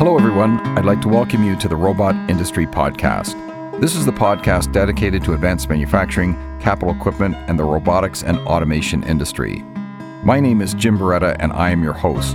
Hello, everyone. I'd like to welcome you to the Robot Industry Podcast. This is the podcast dedicated to advanced manufacturing, capital equipment, and the robotics and automation industry. My name is Jim Beretta, and I am your host.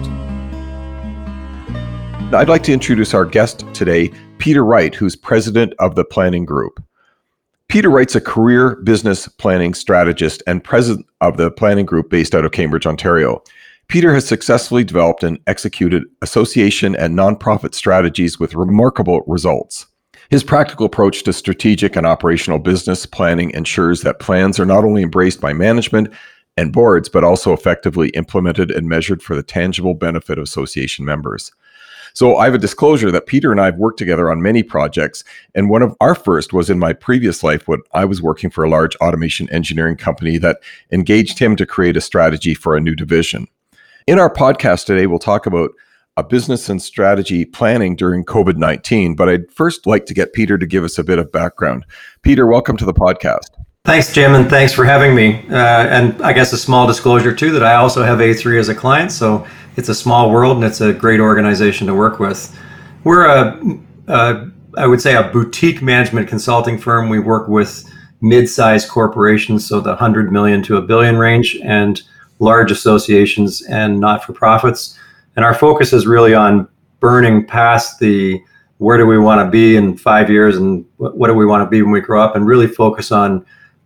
I'd like to introduce our guest today, Peter Wright, who's president of the Planning Group. Peter Wright's a career business planning strategist and president of the Planning Group based out of Cambridge, Ontario. Peter has successfully developed and executed association and nonprofit strategies with remarkable results. His practical approach to strategic and operational business planning ensures that plans are not only embraced by management and boards, but also effectively implemented and measured for the tangible benefit of association members. So I have a disclosure that Peter and I have worked together on many projects, and one of our first was in my previous life when I was working for a large automation engineering company that engaged him to create a strategy for a new division. In our podcast today, we'll talk about a business and strategy planning during COVID-19, but I'd first like to get Peter to give us a bit of background. Peter, welcome to the podcast. Thanks, Jim, and thanks for having me. And I guess a small disclosure too, that I also have A3 as a client, so it's a small world and it's a great organization to work with. We're I would say a boutique management consulting firm. We work with mid-sized corporations, so the 100 million to a billion range, and large associations and not-for-profits. And our focus is really on burning past the where do we want to be in 5 years and what do we want to be when we grow up, and really focus on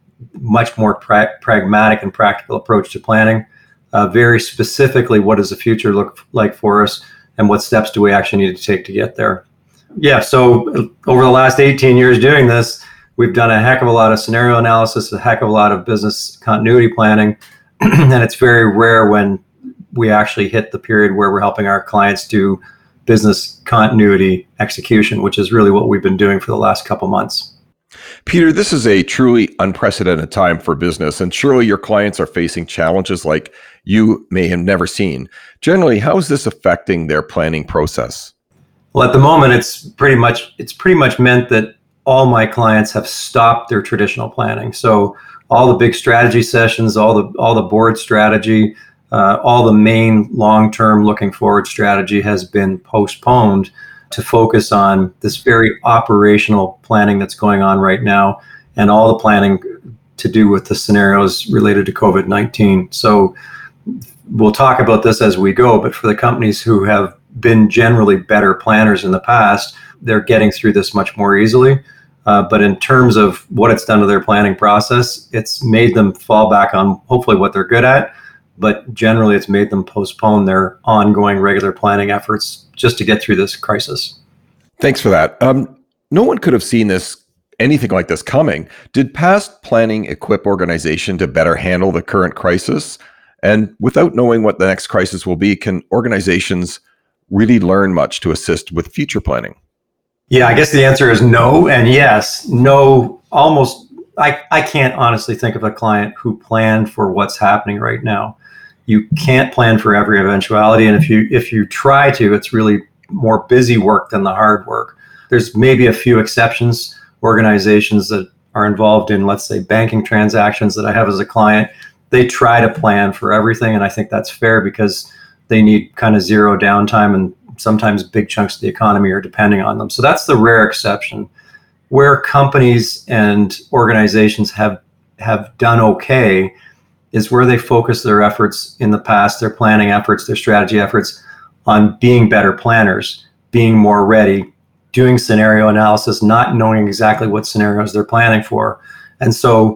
much more pragmatic and practical approach to planning. Very specifically, what does the future look like for us and what steps do we actually need to take to get there? Yeah, so over the last 18 years doing this, we've done a heck of a lot of scenario analysis, a heck of a lot of business continuity planning, and it's very rare when we actually hit the period where we're helping our clients do business continuity execution, which is really what we've been doing for the last couple months. Peter, this is a truly unprecedented time for business, and surely your clients are facing challenges like you may have never seen. Generally, how is this affecting their planning process? Well, at the moment, it's pretty much meant that all my clients have stopped their traditional planning. So all the big strategy sessions, all the board strategy, all the main long-term looking forward strategy has been postponed to focus on this very operational planning that's going on right now, and all the planning to do with the scenarios related to COVID-19. So we'll talk about this as we go, but for the companies who have been generally better planners in the past, they're getting through this much more easily. But in terms of what it's done to their planning process, it's made them fall back on hopefully what they're good at, but generally it's made them postpone their ongoing regular planning efforts just to get through this crisis. Thanks for that. No one could have seen anything like this coming. Did past planning equip organization to better handle the current crisis? And without knowing what the next crisis will be, can organizations really learn much to assist with future planning? Yeah, I guess the answer is no and yes. No, almost. I can't honestly think of a client who planned for what's happening right now. You can't plan for every eventuality, and if you try to, it's really more busy work than the hard work. There's maybe a few exceptions, organizations that are involved in, let's say, banking transactions that I have as a client. They try to plan for everything, and I think that's fair because they need kind of zero downtime, and sometimes big chunks of the economy are depending on them. So that's the rare exception. Where companies and organizations have done okay is where they focus their efforts in the past, their planning efforts, their strategy efforts, on being better planners, being more ready, doing scenario analysis, not knowing exactly what scenarios they're planning for. And so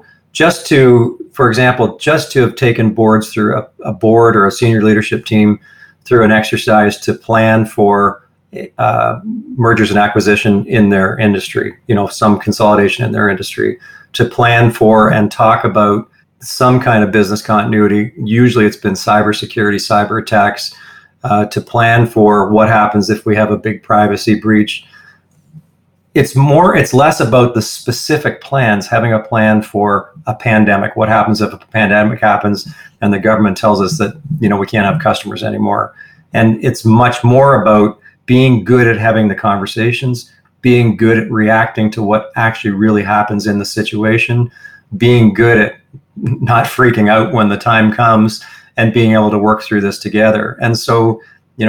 for example, just to have taken boards through a board or a senior leadership team through an exercise to plan for mergers and acquisition in their industry, some consolidation in their industry, to plan for and talk about some kind of business continuity. Usually it's been cybersecurity, cyber attacks, to plan for what happens if we have a big privacy breach. It's less about the specific plans, having a plan for a pandemic. What happens if a pandemic happens and the government tells us that, we can't have customers anymore? And it's much more about being good at having the conversations, being good at reacting to what actually really happens in the situation, being good at not freaking out when the time comes, and being able to work through this together. And so,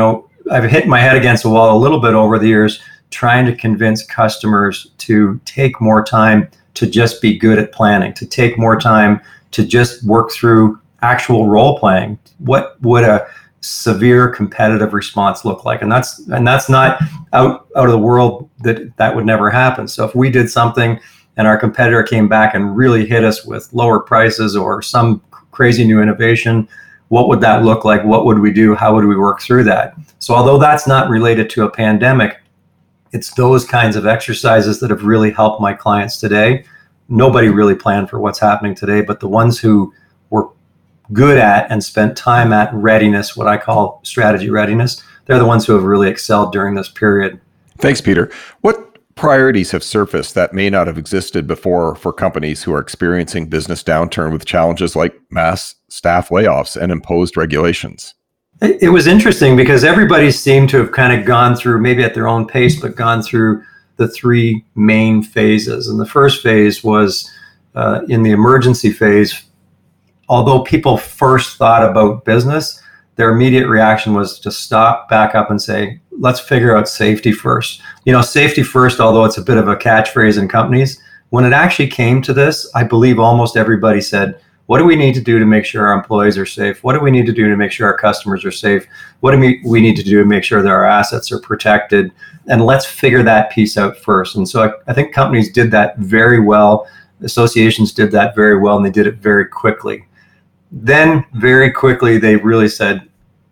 I've hit my head against the wall a little bit over the years, trying to convince customers to take more time to just be good at planning, to take more time to just work through actual role playing. What would a severe competitive response look like? And that's not out of the world, that would never happen. So if we did something and our competitor came back and really hit us with lower prices or some crazy new innovation, what would that look like? What would we do? How would we work through that? So although that's not related to a pandemic, it's those kinds of exercises that have really helped my clients today. Nobody really planned for what's happening today, but the ones who were good at and spent time at readiness, what I call strategy readiness, they're the ones who have really excelled during this period. Thanks, Peter. What priorities have surfaced that may not have existed before for companies who are experiencing business downturn with challenges like mass staff layoffs and imposed regulations? It was interesting because everybody seemed to have kind of gone through, maybe at their own pace, but gone through the three main phases. And the first phase was in the emergency phase. Although people first thought about business, their immediate reaction was to stop, back up and say, let's figure out safety first. Safety first, although it's a bit of a catchphrase in companies, when it actually came to this, I believe almost everybody said, what do we need to do to make sure our employees are safe? What do we need to do to make sure our customers are safe? What do we need to do to make sure that our assets are protected? And let's figure that piece out first. And so I think companies did that very well. Associations did that very well, and they did it very quickly. Then very quickly, they really said,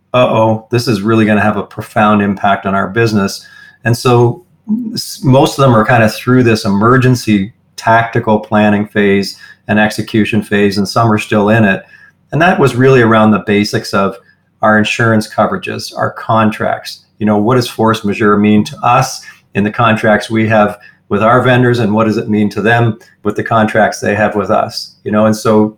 this is really going to have a profound impact on our business. And so most of them are kind of through this emergency tactical planning phase and execution phase, and some are still in it. And that was really around the basics of our insurance coverages, our contracts. What does force majeure mean to us in the contracts we have with our vendors, and what does it mean to them with the contracts they have with us? And so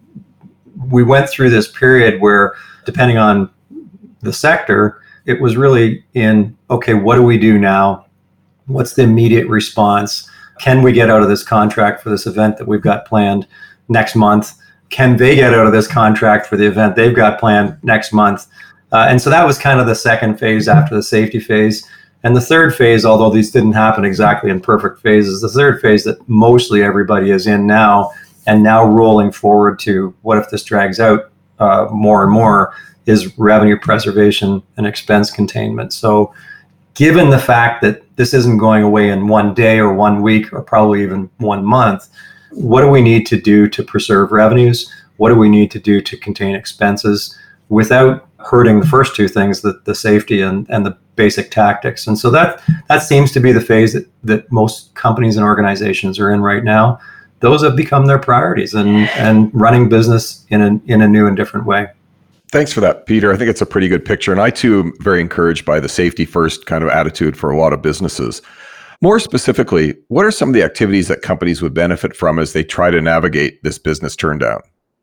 we went through this period where, depending on the sector, it was really in, okay, what do we do now? What's the immediate response? Can we get out of this contract for this event that we've got planned next month? Can they get out of this contract for the event they've got planned next month? And so that was kind of the second phase after the safety phase. And the third phase, although these didn't happen exactly in perfect phases, the third phase that mostly everybody is in now, and now rolling forward to what if this drags out more and more, is revenue preservation and expense containment. So given the fact that this isn't going away in one day or 1 week or probably even 1 month, what do we need to do to preserve revenues? What do we need to do to contain expenses without hurting the first two things, the safety and the basic tactics? And so that seems to be the phase that most companies and organizations are in right now. Those have become their priorities, and running business in a new and different way. Thanks for that, Peter. I think it's a pretty good picture. And I too am very encouraged by the safety first kind of attitude for a lot of businesses. More specifically, what are some of the activities that companies would benefit from as they try to navigate this business turndown?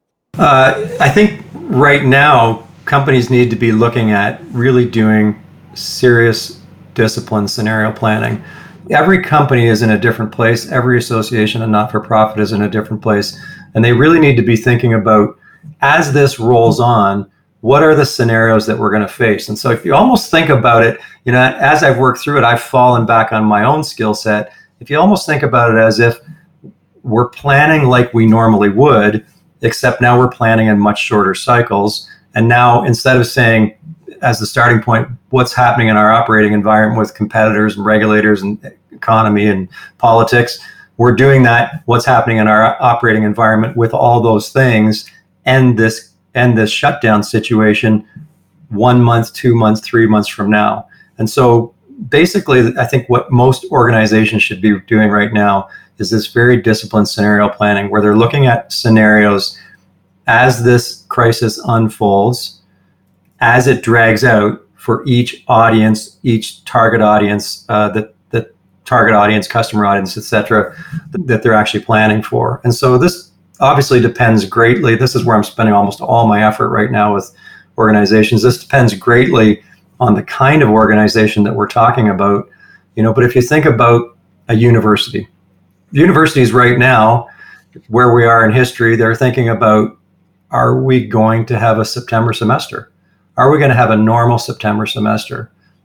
I think right now, companies need to be looking at really doing serious discipline scenario planning. Every company is in a different place. Every association and not-for-profit is in a different place. And they really need to be thinking about, as this rolls on, what are the scenarios that we're going to face? And so if you almost think about it, as I've worked through it, I've fallen back on my own skill set. If you almost think about it as if we're planning like we normally would, except now we're planning in much shorter cycles. And now, instead of saying, as the starting point, what's happening in our operating environment with competitors and regulators and economy and politics, we're doing that, what's happening in our operating environment with all those things, and this shutdown situation 1 month, 2 months, 3 months from now. And so basically, I think what most organizations should be doing right now is this very disciplined scenario planning, where they're looking at scenarios as this crisis unfolds, as it drags out for each audience, each target audience, the target audience, customer audience, et cetera, that they're actually planning for. And so this obviously depends greatly. This is where I'm spending almost all my effort right now with organizations. This depends greatly on the kind of organization that we're talking about. But if you think about a university, universities right now, where we are in history, they're thinking about, are we going to have a September semester? Are we going to have a normal September semester?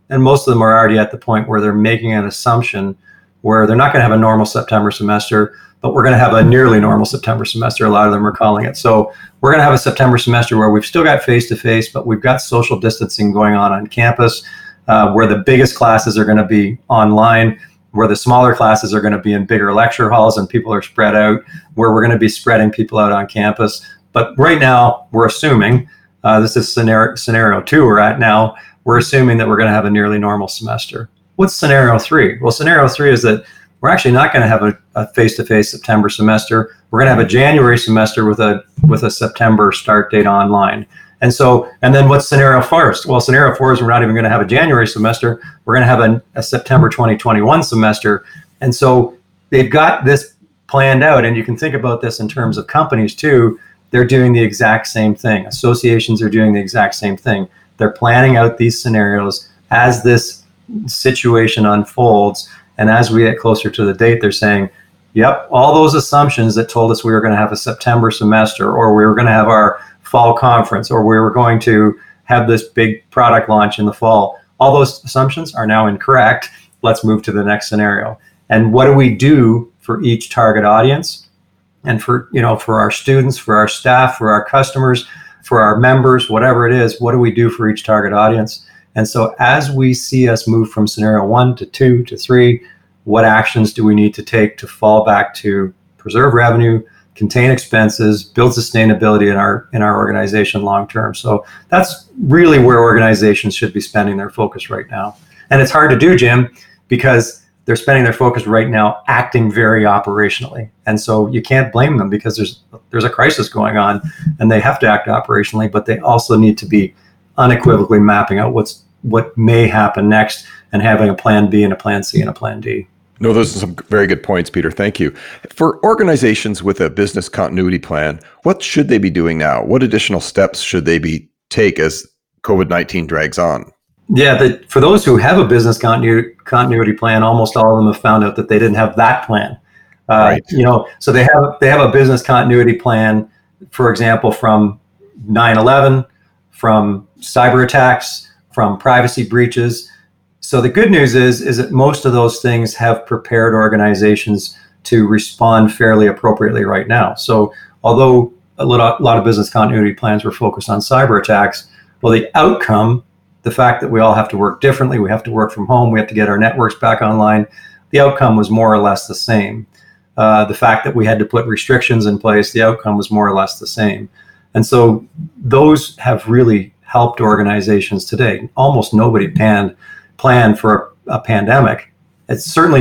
and most of them are already at the point where they're making an assumption where they're not going to have a normal September semester, but we're going to have a nearly normal September semester. A lot of them are calling it. So we're going to have a September semester where we've still got face-to-face, but we've got social distancing going on campus, where the biggest classes are going to be online, where the smaller classes are going to be in bigger lecture halls and people are spread out, where we're going to be spreading people out on campus. But right now, we're assuming, this is scenario 2 we're at now, we're assuming that we're going to have a nearly normal semester. What's scenario 3? Well, scenario 3 is that we're actually not going to have a face-to-face September semester. We're going to have a January semester with a September start date online. And then what's scenario 4? Well, scenario 4 is we're not even going to have a January semester. We're going to have a September 2021 semester. And so they've got this planned out. And you can think about this in terms of companies too. They're doing the exact same thing. Associations are doing the exact same thing. They're planning out these scenarios as this situation unfolds. And as we get closer to the date, they're saying, yep, all those assumptions that told us we were going to have a September semester, or we were going to have our fall conference, or we were going to have this big product launch in the fall, all those assumptions are now incorrect. Let's move to the next scenario. And what do we do for each target audience? And for our students, for our staff, for our customers, for our members, whatever it is, what do we do for each target audience? And so as we see us move from scenario 1 to 2 to 3, what actions do we need to take to fall back to preserve revenue, contain expenses, build sustainability in our organization long term? So that's really where organizations should be spending their focus right now. And it's hard to do, Jim, because they're spending their focus right now acting very operationally. And so you can't blame them, because there's a crisis going on and they have to act operationally, but they also need to be unequivocally mapping out what may happen next and having a plan B and a plan C and a plan D. No, those are some very good points, Peter. Thank you. For organizations with a business continuity plan, what should they be doing now? What additional steps should they take as COVID-19 drags on? Yeah, for those who have a business continuity plan, almost all of them have found out that they didn't have that plan. Right. So they have a business continuity plan, for example, from 9/11, from cyber attacks, from privacy breaches. So the good news is that most of those things have prepared organizations to respond fairly appropriately right now. So although a lot of business continuity plans were focused on cyber attacks, well, the outcome, the fact that we all have to work differently, we have to work from home, we have to get our networks back online, the outcome was more or less the same. The fact that we had to put restrictions in place, the outcome was more or less the same. And so those have really helped organizations today. Almost nobody planned for a pandemic. It's certainly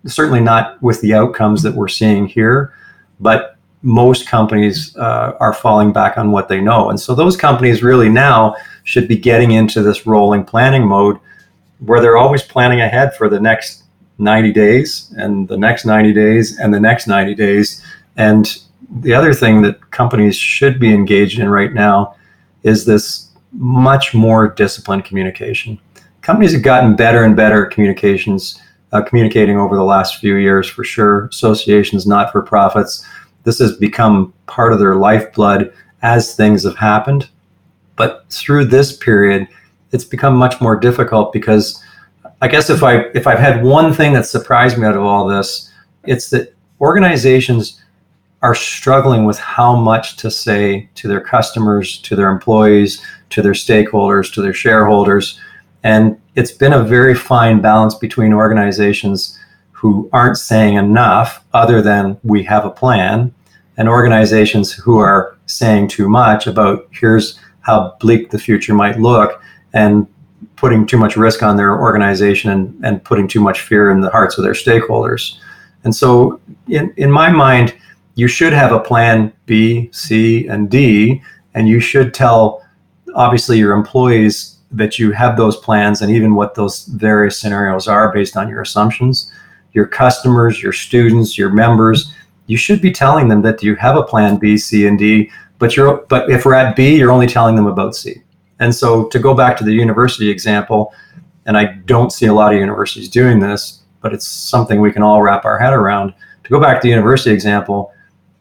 not with the outcomes that we're seeing here, but most companies are falling back on what they know. And so those companies really now should be getting into this rolling planning mode where they're always planning ahead for the next 90 days and the next 90 days and the next 90 days. And the other thing that companies should be engaged in right now is this much more disciplined communication. Companies have gotten better and better at communicating over the last few years, for sure. Associations, not-for-profits, this has become part of their lifeblood as things have happened. But through this period, it's become much more difficult, because I guess if I've had one thing that surprised me out of all this, it's that organizations are struggling with how much to say to their customers, to their employees, to their stakeholders, to their shareholders. And it's been a very fine balance between organizations who aren't saying enough other than we have a plan, and organizations who are saying too much about here's how bleak the future might look, and putting too much risk on their organization and putting too much fear in the hearts of their stakeholders. And so in my mind, you should have a plan B, C, and D, and you should tell, obviously, your employees that you have those plans and even what those various scenarios are based on your assumptions. Your customers, your students, your members, you should be telling them that you have a plan B, C, and D, but if we're at B, you're only telling them about C. And so to go back to the university example, and I don't see a lot of universities doing this, but it's something we can all wrap our head around. To go back to the university example,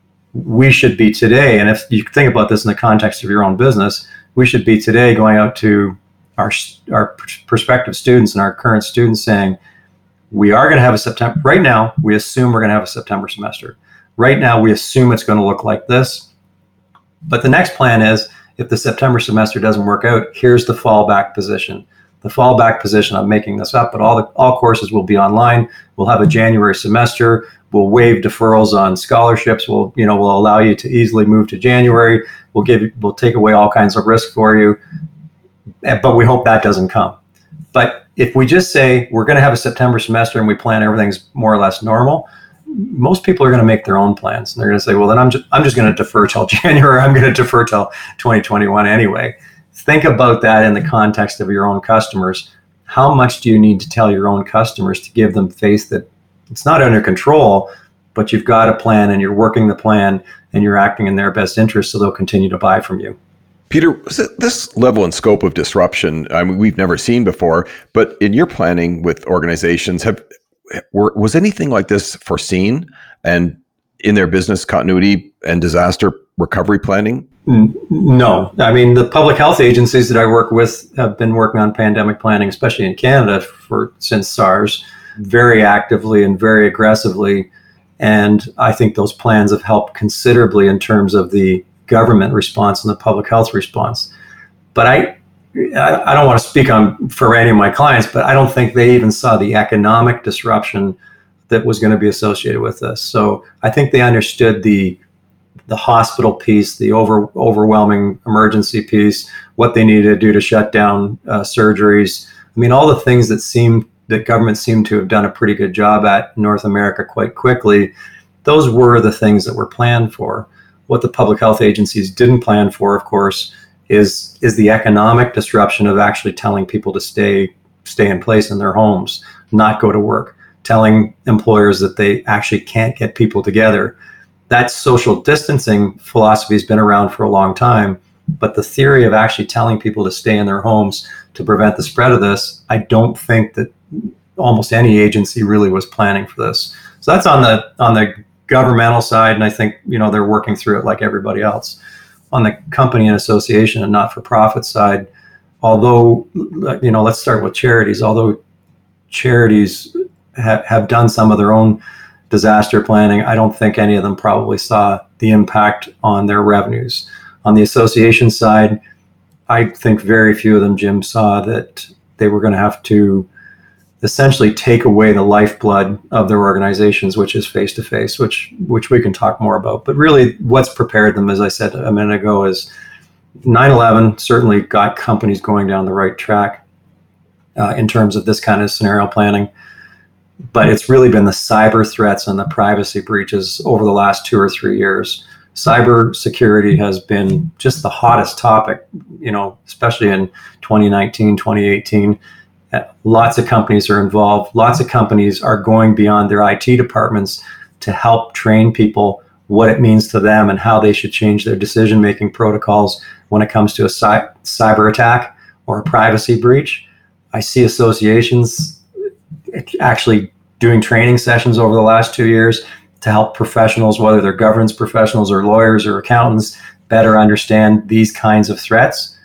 we should be today, and if you think about this in the context of your own business, we should be today going out to our prospective students and our current students saying, we are going to have a September. Right now, we assume we're going to have a September semester. Right now, we assume it's going to look like this. But the next plan is, if the September semester doesn't work out, here's the fallback position. The fallback position, I'm making this up, but all courses will be online. We'll have a January semester. We'll waive deferrals on scholarships. We'll allow you to easily move to January. We'll take away all kinds of risk for you. But we hope that doesn't come. But if we just say we're going to have a September semester and we plan everything's more or less normal, most people are going to make their own plans. And they're going to say, well, then I'm just going to defer till January. I'm going to defer till 2021 anyway. Think about that in the context of your own customers. How much do you need to tell your own customers to give them faith that it's not under control, but you've got a plan and you're working the plan and you're acting in their best interest, so they'll continue to buy from you? Peter, this level and scope of disruption, I mean, we've never seen before, but in your planning with organizations, was anything like this foreseen and in their business continuity and disaster recovery planning? No. I mean, the public health agencies that I work with have been working on pandemic planning, especially in Canada, since SARS, very actively and very aggressively. And I think those plans have helped considerably in terms of the government response and the public health response. But I don't want to speak for any of my clients, but I don't think they even saw the economic disruption that was going to be associated with this. So I think they understood the hospital piece, the overwhelming emergency piece, what they needed to do to shut down surgeries. I mean, all the things that government seemed to have done a pretty good job at in North America quite quickly, those were the things that were planned for. What the public health agencies didn't plan for, of course, is the economic disruption of actually telling people to stay in place in their homes, not go to work, telling employers that they actually can't get people together. That social distancing philosophy has been around for a long time, but the theory of actually telling people to stay in their homes to prevent the spread of this, I don't think that almost any agency really was planning for this. So that's on the governmental side, and I think they're working through it like everybody else. On the company and association and not-for-profit side, although let's start with charities. Although charities have done some of their own disaster planning, I don't think any of them probably saw the impact on their revenues. On the association side, I think very few of them, Jim, saw that they were going to have to essentially take away the lifeblood of their organizations, which is face-to-face, which we can talk more about. But really what's prepared them, as I said a minute ago, is 9/11 certainly got companies going down the right track in terms of this kind of scenario planning. But it's really been the cyber threats and the privacy breaches over the last 2 or 3 years. Cyber security has been just the hottest topic, especially in 2019, 2018. Lots of companies are involved. Lots of companies are going beyond their IT departments to help train people what it means to them and how they should change their decision-making protocols when it comes to a cyber attack or a privacy breach. I see associations actually doing training sessions over the last 2 years to help professionals, whether they're governance professionals or lawyers or accountants, better understand these kinds of threats.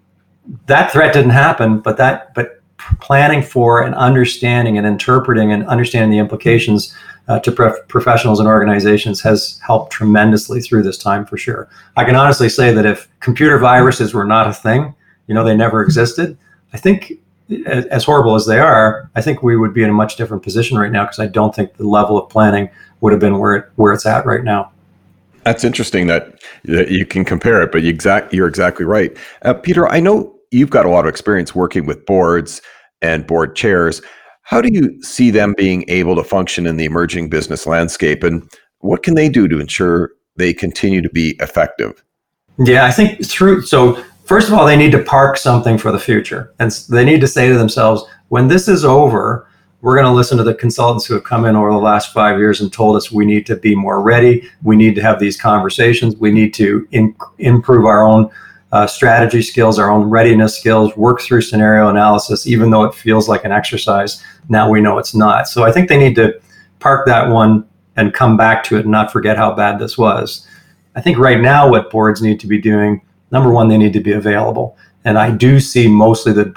That threat didn't happen, but planning for and understanding and interpreting and understanding the implications to professionals and organizations has helped tremendously through this time, for sure. I can honestly say that if computer viruses were not a thing, they never existed, I think, as horrible as they are, I think we would be in a much different position right now, because I don't think the level of planning would have been where it's at right now. That's interesting that you can compare it, but you're exactly right. Peter, I know you've got a lot of experience working with boards and board chairs. How do you see them being able to function in the emerging business landscape, and what can they do to ensure they continue to be effective? Yeah, I think so first of all, they need to park something for the future. And they need to say to themselves, when this is over, we're going to listen to the consultants who have come in over the last 5 years and told us we need to be more ready. We need to have these conversations. We need to improve our own strategy skills, our own readiness skills, work through scenario analysis, even though it feels like an exercise. Now we know it's not. So I think they need to park that one and come back to it and not forget how bad this was. I think right now what boards need to be doing, number one, they need to be available. And I do see mostly that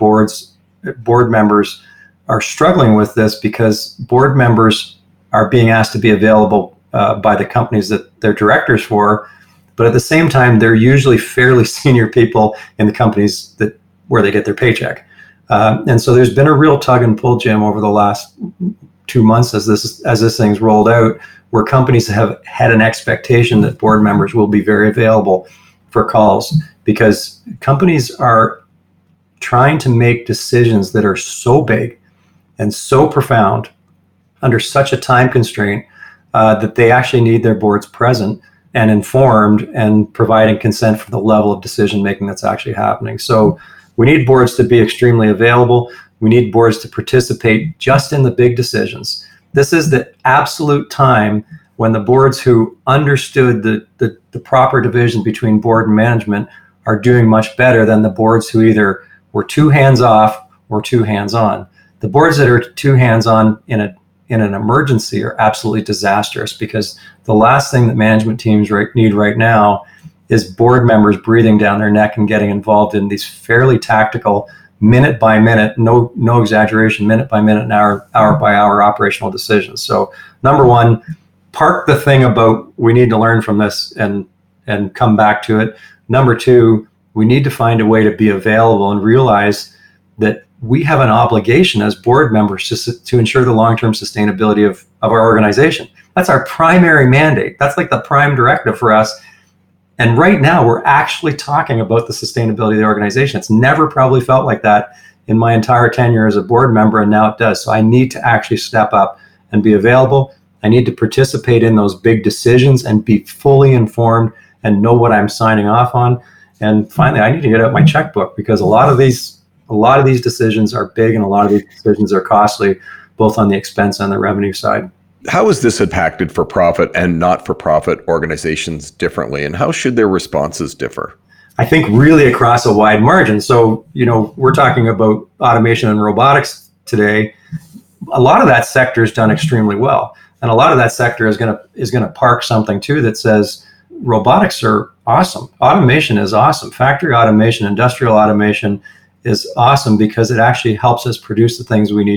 board members are struggling with this because board members are being asked to be available by the companies that they're directors for. But at the same time, they're usually fairly senior people in the companies where they get their paycheck. And so there's been a real tug and pull, Jim, over the last 2 months as this thing's rolled out, where companies have had an expectation that board members will be very available for calls, because companies are trying to make decisions that are so big and so profound under such a time constraint that they actually need their boards present and informed and providing consent for the level of decision making that's actually happening. So we need boards to be extremely available. We need boards to participate just in the big decisions. This is the absolute time when the boards who understood the proper division between board and management are doing much better than the boards who either were too hands off or too hands on. The boards that are too hands on in an emergency are absolutely disastrous, because the last thing that management teams need right now is board members breathing down their neck and getting involved in these fairly tactical, minute by minute, no exaggeration, minute by minute and hour by hour operational decisions. So number one, park the thing about we need to learn from this and come back to it. Number two, we need to find a way to be available and realize that we have an obligation as board members to ensure the long-term sustainability of our organization. That's our primary mandate. That's like the prime directive for us. And right now we're actually talking about the sustainability of the organization. It's never probably felt like that in my entire tenure as a board member, and now it does. So I need to actually step up and be available. I need to participate in those big decisions and be fully informed and know what I'm signing off on. And finally, I need to get out my checkbook, because a lot of these decisions are big and a lot of these decisions are costly, both on the expense and the revenue side. How is this impacted for-profit and not-for-profit organizations differently, and how should their responses differ? I think really across a wide margin. So, we're talking about automation and robotics today. A lot of that sector has done extremely well. And a lot of that sector is going to park something too that says robotics are awesome. Automation is awesome. Factory automation, industrial automation is awesome, because it actually helps us produce the things we need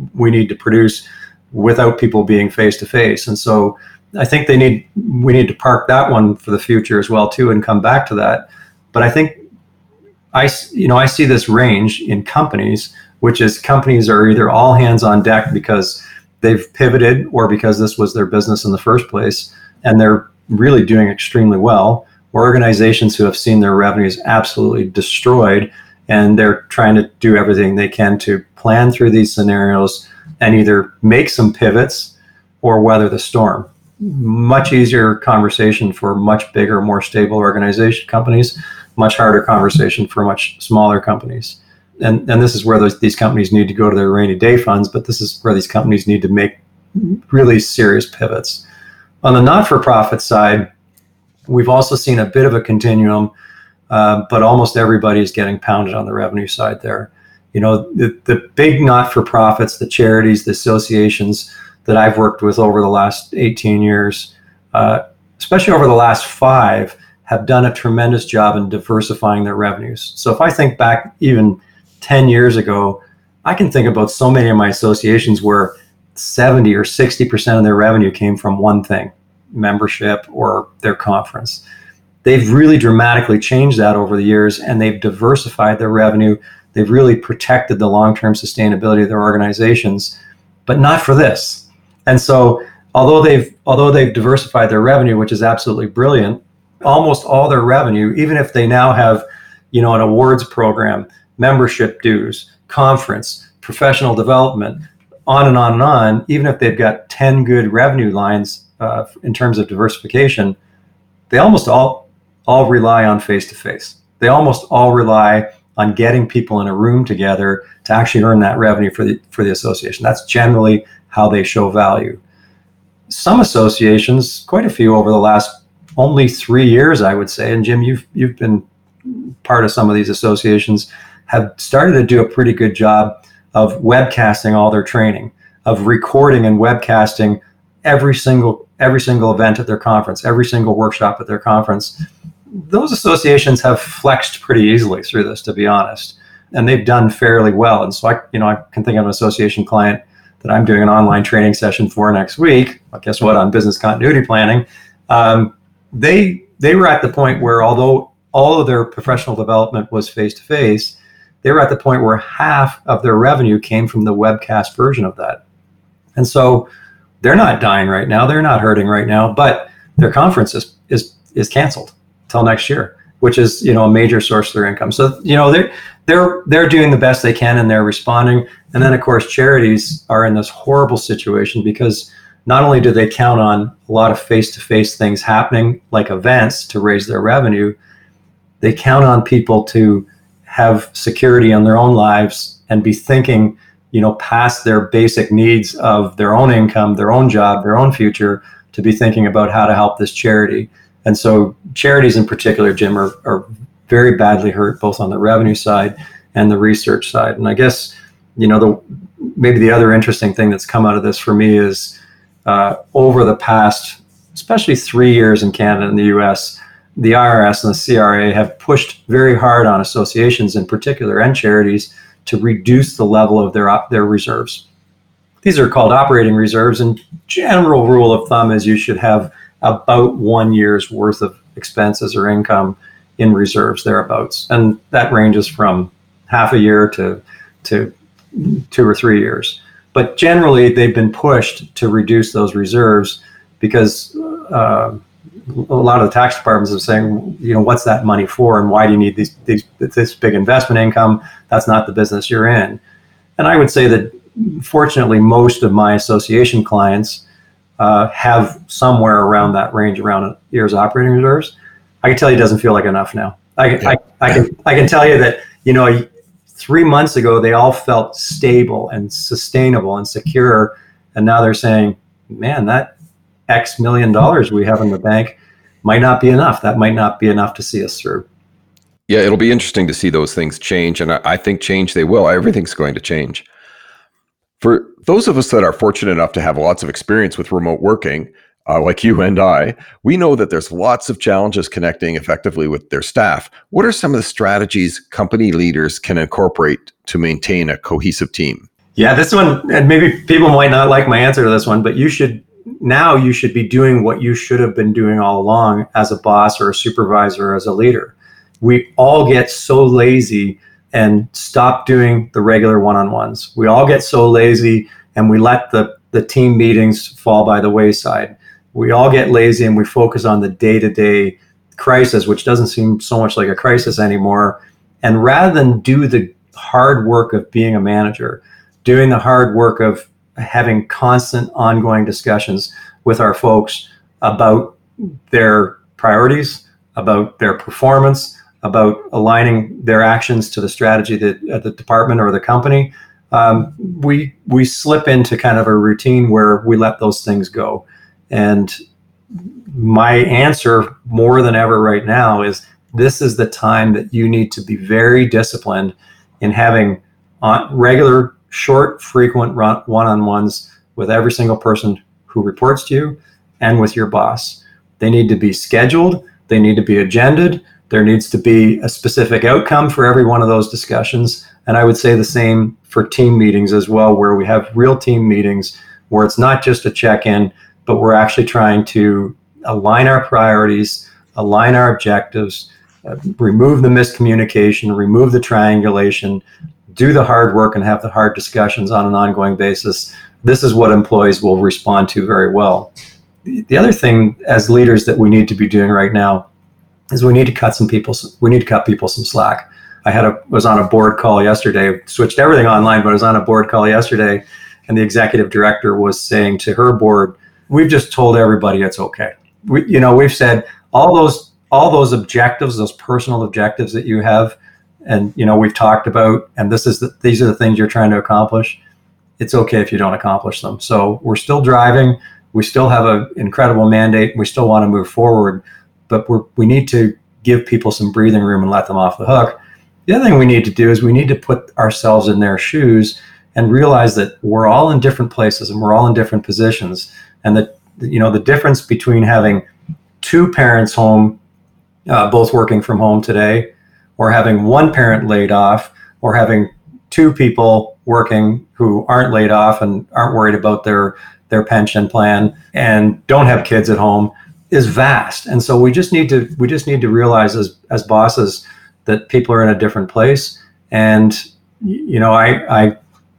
to produce without people being face to face. And so I think we need to park that one for the future as well too, and come back to that. But I think I see this range in companies, which is companies are either all hands on deck because they've pivoted or because this was their business in the first place, and they're really doing extremely well, or organizations who have seen their revenues absolutely destroyed, and they're trying to do everything they can to plan through these scenarios and either make some pivots or weather the storm. Much easier conversation for much bigger, more stable companies, much harder conversation for much smaller companies. And this is where these companies need to go to their rainy day funds, but this is where these companies need to make really serious pivots. On the not-for-profit side, we've also seen a bit of a continuum, but almost everybody is getting pounded on the revenue side there. The big not-for-profits, the charities, the associations that I've worked with over the last 18 years, especially over the last 5, have done a tremendous job in diversifying their revenues. So if I think back even 10 years ago, I can think about so many of my associations where 70 or 60% of their revenue came from one thing, membership or their conference. They've really dramatically changed that over the years, and they've diversified their revenue. They've really protected the long-term sustainability of their organizations, but not for this. And so although they've diversified their revenue, which is absolutely brilliant, almost all their revenue, even if they now have, an awards program, membership dues, conference, professional development, on and on and on, even if they've got 10 good revenue lines in terms of diversification, they almost all rely on face-to-face. They almost all rely on getting people in a room together to actually earn that revenue for the association. That's generally how they show value. Some associations, quite a few over the last only 3 years, I would say, and Jim, you've been part of some of these associations, have started to do a pretty good job of webcasting all their training, of recording and webcasting every single event at their conference, every single workshop at their conference, those associations have flexed pretty easily through this, to be honest, and they've done fairly well. And so I can think of an association client that I'm doing an online training session for next week. Well, guess what? On business continuity planning, they were at the point where, although all of their professional development was face-to-face, they were at the point where half of their revenue came from the webcast version of that. And so they're not dying right now. They're not hurting right now, but their conference is canceled till next year, which is, a major source of their income. So, they're doing the best they can and they're responding. And then of course, charities are in this horrible situation because not only do they count on a lot of face-to-face things happening, like events, to raise their revenue, they count on people to have security in their own lives and be thinking, past their basic needs of their own income, their own job, their own future, to be thinking about how to help this charity. And so charities in particular, Jim, are very badly hurt, both on the revenue side and the research side. And I guess, maybe the other interesting thing that's come out of this for me is over the past, especially 3 years in Canada and the US, the IRS and the CRA have pushed very hard on associations in particular and charities to reduce the level of their reserves. These are called operating reserves, and general rule of thumb is you should have about 1 year's worth of expenses or income in reserves, thereabouts. And that ranges from half a year to 2 or 3 years. But generally, they've been pushed to reduce those reserves because a lot of the tax departments are saying, what's that money for, and why do you need this big investment income? That's not the business you're in. And I would say that fortunately, most of my association clients have somewhere around that range, around a year's operating reserves. I can tell you it doesn't feel like enough now. I can tell you that, 3 months ago, they all felt stable and sustainable and secure. And now they're saying, man, that X $1 million we have in the bank might not be enough. That might not be enough to see us through. Yeah, it'll be interesting to see those things change. And I think change they will. Everything's going to change. For those of us that are fortunate enough to have lots of experience with remote working, like you and I, we know that there's lots of challenges connecting effectively with their staff. What are some of the strategies company leaders can incorporate to maintain a cohesive team? Yeah, this one, and maybe people might not like my answer to this one, but you should be doing what you should have been doing all along as a boss or a supervisor or as a leader. We all get so lazy and stop doing the regular one-on-ones. We all get so lazy and we let the team meetings fall by the wayside. We all get lazy and we focus on the day-to-day crisis, which doesn't seem so much like a crisis anymore. And rather than do the hard work of being a manager, doing the hard work of having constant ongoing discussions with our folks about their priorities, about their performance, about aligning their actions to the strategy that the department or the company, we slip into kind of a routine where we let those things go. And my answer more than ever right now is this is the time that you need to be very disciplined in having regular, short, frequent one-on-ones with every single person who reports to you and with your boss. They need to be scheduled. They need to be agended. There needs to be a specific outcome for every one of those discussions. And I would say the same for team meetings as well, where we have real team meetings where it's not just a check-in, but we're actually trying to align our priorities, align our objectives, remove the miscommunication, remove the triangulation, do the hard work and have the hard discussions on an ongoing basis. This is what employees will respond to very well. The other thing as leaders that we need to be doing right now is we need to cut people some slack. I was on a board call yesterday, switched everything online, but I was on a board call yesterday, and the executive director was saying to her board, we've just told everybody it's okay. We've said all those objectives, those personal objectives that you have, and we've talked about, and these are the things you're trying to accomplish. It's okay if you don't accomplish them. So we're still driving. We still have an incredible mandate. We still want to move forward, but we need to give people some breathing room and let them off the hook. The other thing we need to do is we need to put ourselves in their shoes and realize that we're all in different places and we're all in different positions. And that, the difference between having 2 parents home both working from home today, or having one parent laid off, or having two people working who aren't laid off and aren't worried about their pension plan and don't have kids at home, is vast. And so we just need to realize as bosses that people are in a different place. And I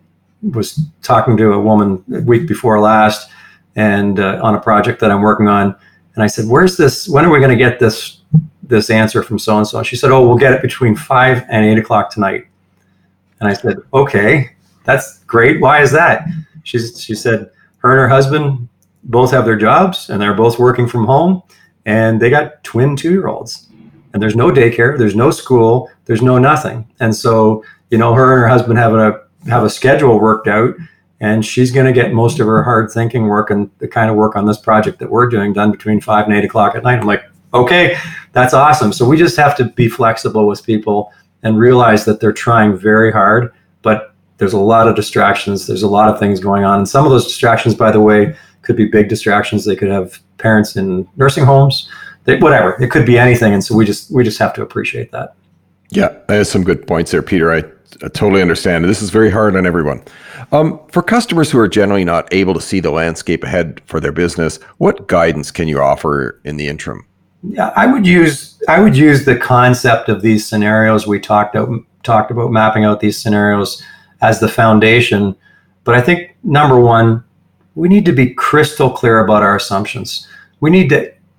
was talking to a woman the week before last, and on a project that I'm working on, and I said, when are we going to get this answer from so and so? And she said, oh, we'll get it between 5 and 8 o'clock tonight. And I said, okay, that's great. Why is that? She said her and her husband both have their jobs, and they're both working from home, and they got twin 2-year-olds, and there's no daycare, there's no school, there's no nothing. And so, her and her husband have a schedule worked out, and she's going to get most of her hard thinking work and the kind of work on this project that we're doing done between 5 and 8 o'clock at night. I'm like, okay, that's awesome. So we just have to be flexible with people and realize that they're trying very hard, but there's a lot of distractions. There's a lot of things going on. And some of those distractions, by the way, could be big distractions. They could have parents in nursing homes, whatever. It could be anything. And so we just have to appreciate that. Yeah, there's some good points there, Peter. I totally understand. This is very hard on everyone. For customers who are generally not able to see the landscape ahead for their business, what guidance can you offer in the interim? Yeah, I would use the concept of these scenarios we talked about, mapping out these scenarios as the foundation. But I think number one, we need to be crystal clear about our assumptions. We need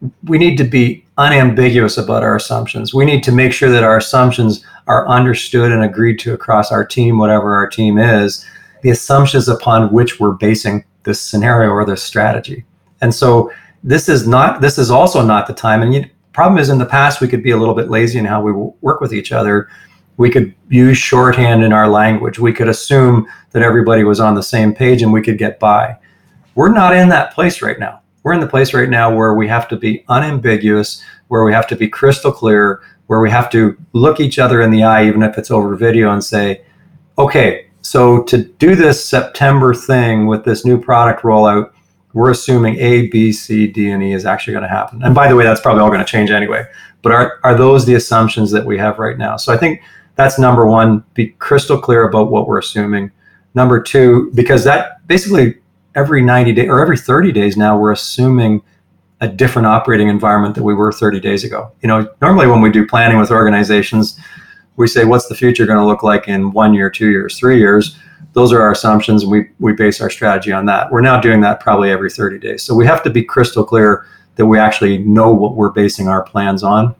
to be unambiguous about our assumptions. We need to make sure that our assumptions are understood and agreed to across our team, whatever our team is, the assumptions upon which we're basing this scenario or this strategy. And so this is also not the time. And the problem is, in the past, we could be a little bit lazy in how we work with each other. We could use shorthand in our language. We could assume that everybody was on the same page and we could get by. We're not in that place right now. We're in the place right now where we have to be unambiguous, where we have to be crystal clear, where we have to look each other in the eye, even if it's over video, and say, okay, so to do this September thing with this new product rollout, we're assuming A, B, C, D, and E is actually going to happen. And by the way, that's probably all going to change anyway. But are those the assumptions that we have right now? So I think that's number one, be crystal clear about what we're assuming. Number two, because that basically every 90 days or every 30 days now, we're assuming a different operating environment than we were 30 days ago. Normally when we do planning with organizations, we say, what's the future going to look like in 1 year, 2 years, 3 years? Those are our assumptions, and we base our strategy on that. We're now doing that probably every 30 days. So we have to be crystal clear that we actually know what we're basing our plans on.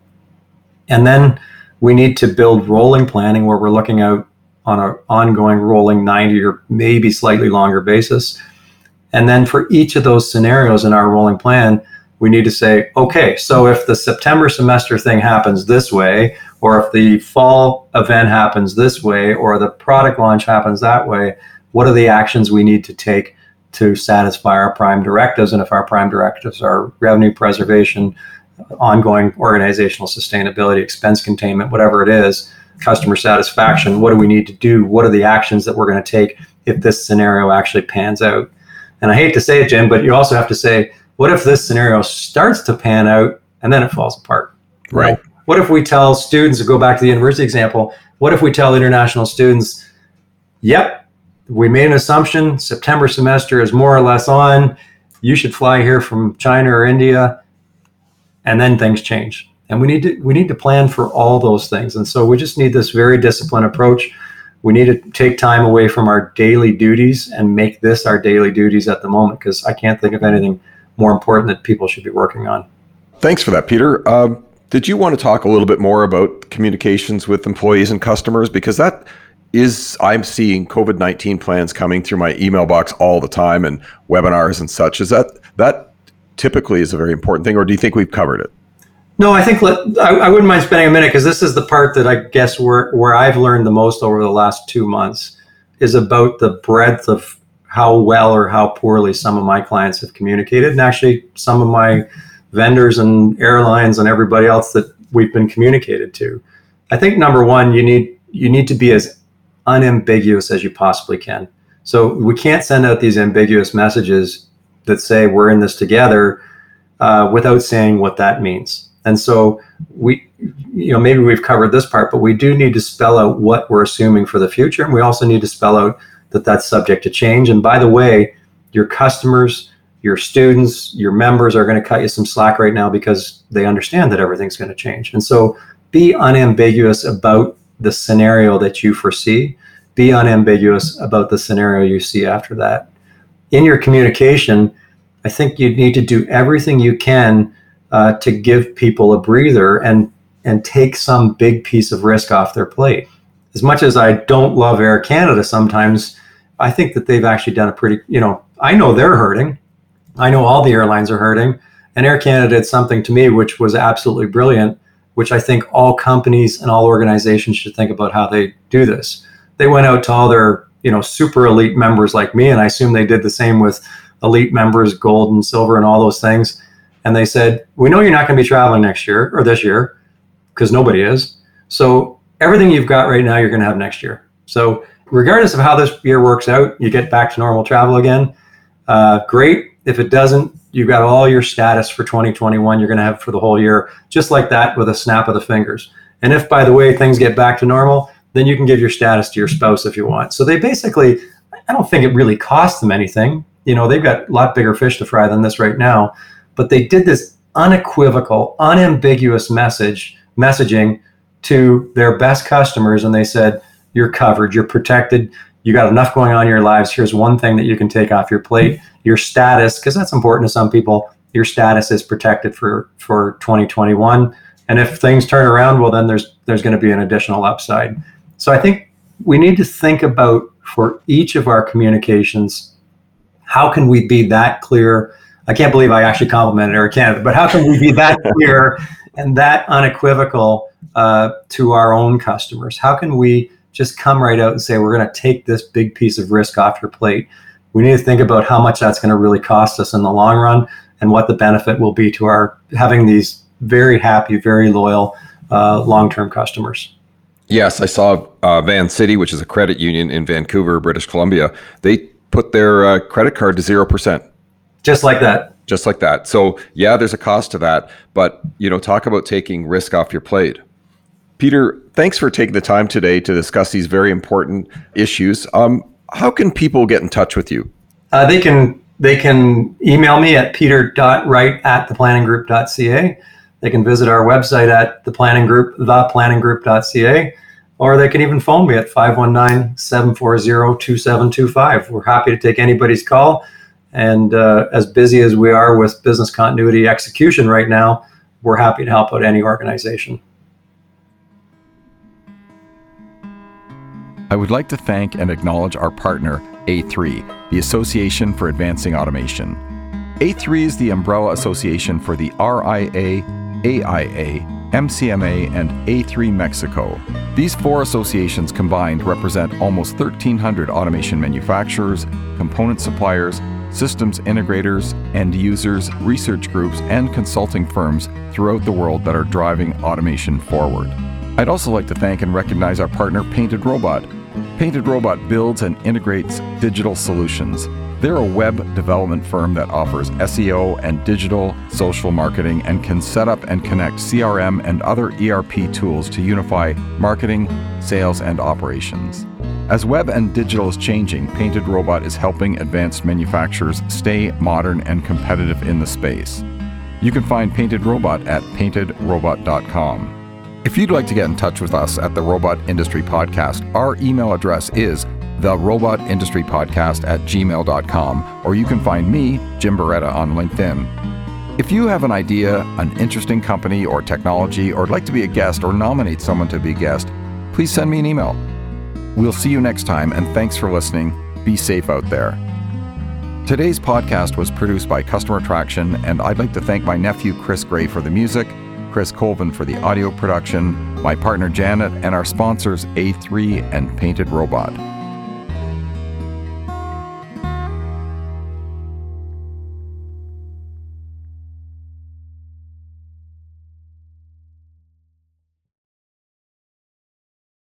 And then we need to build rolling planning where we're looking out on an ongoing rolling 90 or maybe slightly longer basis. And then for each of those scenarios in our rolling plan, we need to say, okay, so if the September semester thing happens this way, or if the fall event happens this way, or the product launch happens that way, what are the actions we need to take to satisfy our prime directives? And if our prime directives are revenue preservation, ongoing organizational sustainability, expense containment, whatever it is, customer satisfaction, what do we need to do? What are the actions that we're going to take if this scenario actually pans out? And I hate to say it, Jim, but you also have to say, what if this scenario starts to pan out and then it falls apart? Right. What if we tell students, to go back to the university example, what if we tell international students, yep, we made an assumption, September semester is more or less on, you should fly here from China or India, and then things change. And we need to plan for all those things. And so we just need this very disciplined approach. We need to take time away from our daily duties and make this our daily duties at the moment, because I can't think of anything more important that people should be working on. Thanks for that, Peter. Did you want to talk a little bit more about communications with employees and customers? Because I'm seeing COVID-19 plans coming through my email box all the time, and webinars and such. Is that typically is a very important thing, or do you think we've covered it? No, I think I wouldn't mind spending a minute, because this is the part that I guess where I've learned the most over the last 2 months is about the breadth of how well or how poorly some of my clients have communicated, and actually some of my vendors and airlines and everybody else that we've been communicated to. I think number one, you need to be as unambiguous as you possibly can. So we can't send out these ambiguous messages that say we're in this together without saying what that means. And so maybe we've covered this part, but we do need to spell out what we're assuming for the future. And we also need to spell out that that's subject to change. And by the way, your customers, your students, your members are going to cut you some slack right now because they understand that everything's going to change. And so be unambiguous about the scenario that you foresee. Be unambiguous about the scenario you see after that. In your communication, I think you need to do everything you can to give people a breather and take some big piece of risk off their plate. As much as I don't love Air Canada sometimes, I think that they've actually done a pretty, I know they're hurting. I know all the airlines are hurting. And Air Canada did something to me which was absolutely brilliant, which I think all companies and all organizations should think about how they do this. They went out to all their, super elite members like me, and I assume they did the same with elite members, gold and silver and all those things. And they said, we know you're not going to be traveling next year or this year because nobody is. So everything you've got right now, you're going to have next year. So regardless of how this year works out, you get back to normal travel again. Great. If it doesn't, you've got all your status for 2021 you're going to have for the whole year, just like that with a snap of the fingers. And if, by the way, things get back to normal, then you can give your status to your spouse if you want. So they basically, I don't think it really costs them anything. They've got a lot bigger fish to fry than this right now. But they did this unequivocal, unambiguous messaging to their best customers. And they said, you're covered, you're protected, you got enough going on in your lives. Here's one thing that you can take off your plate. Your status, because that's important to some people, your status is protected for 2021. And if things turn around, well, then there's going to be an additional upside. So I think we need to think about, for each of our communications, how can we be that clear? I can't believe I actually complimented Air Canada, but how can we be that clear and that unequivocal to our own customers? How can we just come right out and say, we're going to take this big piece of risk off your plate? We need to think about how much that's going to really cost us in the long run and what the benefit will be to our having these very happy, very loyal, long-term customers. Yes, I saw Van City, which is a credit union in Vancouver, British Columbia. They put their credit card to 0%. Just like that. Just like that. So yeah, there's a cost to that, but talk about taking risk off your plate. Peter, thanks for taking the time today to discuss these very important issues. How can people get in touch with you? They can email me at peter.wright@theplanninggroup.ca. They can visit our website at theplanninggroup.ca, or they can even phone me at 519-740-2725. We're happy to take anybody's call. And as busy as we are with business continuity execution right now, we're happy to help out any organization. I would like to thank and acknowledge our partner, A3, the Association for Advancing Automation. A3 is the umbrella association for the RIA, AIA, MCMA, and A3 Mexico. These four associations combined represent almost 1,300 automation manufacturers, component suppliers, systems integrators, end users, research groups, and consulting firms throughout the world that are driving automation forward. I'd also like to thank and recognize our partner, Painted Robot. Painted Robot builds and integrates digital solutions. They're a web development firm that offers SEO and digital social marketing and can set up and connect CRM and other ERP tools to unify marketing, sales, and operations. As web and digital is changing, Painted Robot is helping advanced manufacturers stay modern and competitive in the space. You can find Painted Robot at paintedrobot.com. If you'd like to get in touch with us at the Robot Industry Podcast, our email address is therobotindustrypodcast@gmail.com, or you can find me, Jim Beretta, on LinkedIn. If you have an idea, an interesting company or technology, or would like to be a guest or nominate someone to be a guest, please send me an email. We'll see you next time, and thanks for listening. Be safe out there. Today's podcast was produced by Customer Traction, and I'd like to thank my nephew, Chris Gray, for the music, Chris Colvin for the audio production, my partner Janet, and our sponsors A3 and Painted Robot.